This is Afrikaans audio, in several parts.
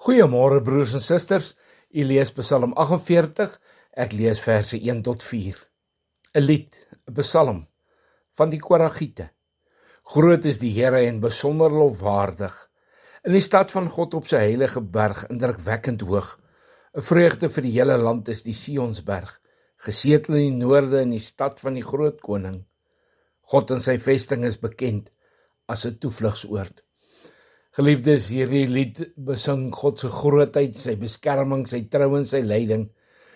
Goeiemôre broers en susters, u lees Psalm 48, ek lees verse 1 tot 4. 'n Lied, 'n psalm van die Koragiete. Groot is die Here en besonder lofwaardig. In die stad van God op sy heilige berg, indrukwekkend hoog. 'n Vreugde vir die hele land is die Sionsberg, gesetel in die noorde in die stad van die groot koning. God in sy vesting is bekend as 'n toevlugsoord. Geliefdes, hierdie lied besing God se grootheid, sy beskerming, sy trou en sy leiding,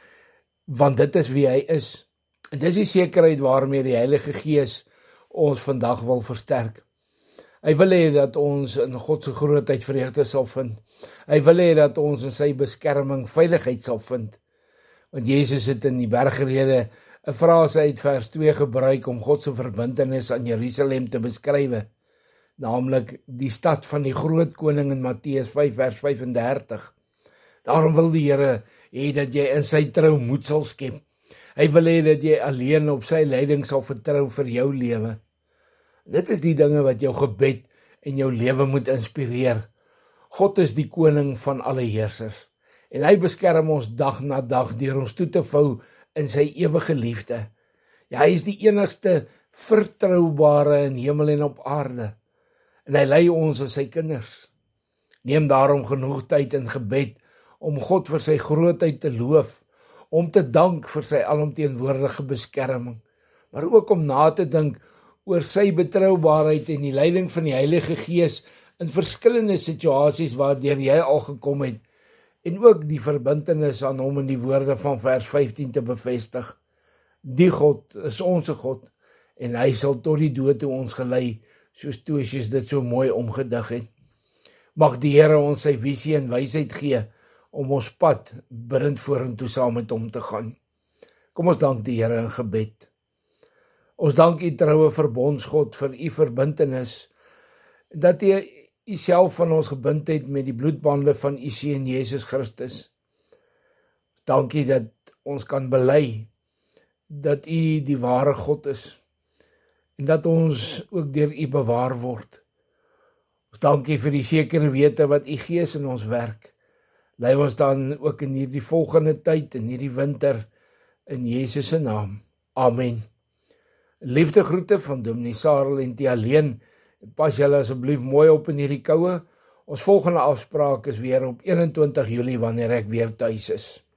want dit is wie hy is. En dis die sekerheid waarmee die Heilige Gees ons vandag wil versterk. Hy wil hê dat ons in God se grootheid vreugde sal vind. Hy wil hê dat ons in sy beskerming veiligheid sal vind. Want Jesus het in die bergrede 'n frase uit vers 2 gebruik om God se verbintenis aan Jerusalem te beskryf. Naamlik die stad van die groot koning in Matteus 5 vers 35. Daarom wil die Here hê dat jy in sy trou moed sal skep. Hy wil hê dat jy alleen op sy leiding sal vertrou vir jou lewe. Dit is die dinge wat jou gebed en jou lewe moet inspireer. God is die koning van alle heersers en hy beskerm ons dag na dag deur ons toe te vou in sy ewige liefde. Ja, hy is die enigste vertroubare in hemel en op aarde. En hy lei ons as sy kinders. Neem daarom genoeg tyd in gebed om God vir sy grootheid te loof, om te dank vir sy alomteenwoordige beskerming, maar ook om na te dink oor sy betroubaarheid en die leiding van die Heilige Gees in verskillende situasies waardeur jy al gekom het, en ook die verbintenis aan hom in die woorde van vers 15 te bevestig. Die God is ons God, en hy sal tot die dood toe ons gelei, soos Toesius dit so mooi omgedig het. Mag die Here ons sy visie en wysheid gee om ons pad bidend vorentoe saam met hom te gaan. Kom ons dank die Here in gebed. Ons dank u troue verbondsgod vir u verbintenis, dat u self van ons gebind het met die bloedbande van u seun Jesus Christus. Dankie dat ons kan bely dat u die ware God is, en dat ons ook deur u bewaar word. Ons dankie vir die sekere wete wat u Gees in ons werk. Lei ons dan ook in hierdie volgende tyd, in hierdie winter, in Jesus se naam. Amen. Liefde groete van Dominee Sarel en Tia Leen. Pas julle asseblief mooi op in hierdie koue. Ons volgende afspraak is weer op 21 Julie wanneer ek weer tuis is.